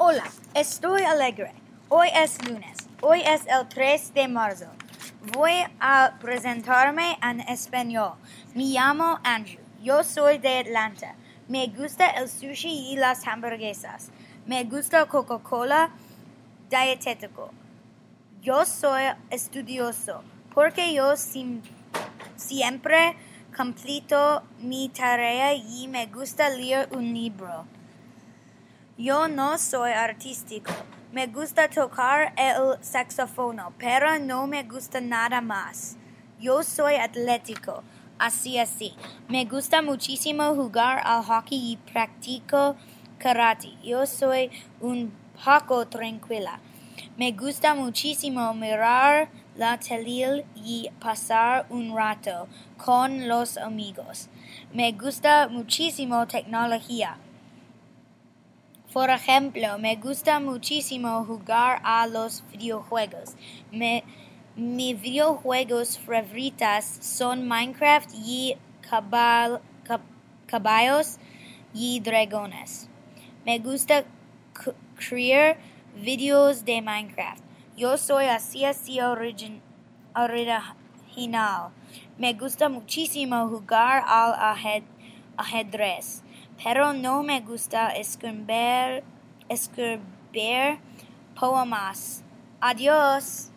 Hola, estoy alegre. Hoy es lunes. Hoy es el 3 de marzo. Voy a presentarme en español. Me llamo Andrew. Yo soy de Atlanta. Me gusta el sushi y las hamburguesas. Me gusta Coca-Cola dietético. Yo soy estudioso porque yo siempre completo mi tarea y me gusta leer un libro. Yo no soy artístico. Me gusta tocar el saxofono, pero no me gusta nada más. Yo soy atlético, así. Me gusta muchísimo jugar al hockey y practico karate. Yo soy un poco tranquila. Me gusta muchísimo mirar la tele y pasar un rato con los amigos. Me gusta muchísimo tecnología. Por ejemplo, me gusta muchísimo jugar a los videojuegos. Mis videojuegos favoritas son Minecraft y caballos y dragones. Me gusta crear videos de Minecraft. Yo soy así original. Me gusta muchísimo jugar al ajedrez. Pero no me gusta escribir poemas. Adiós.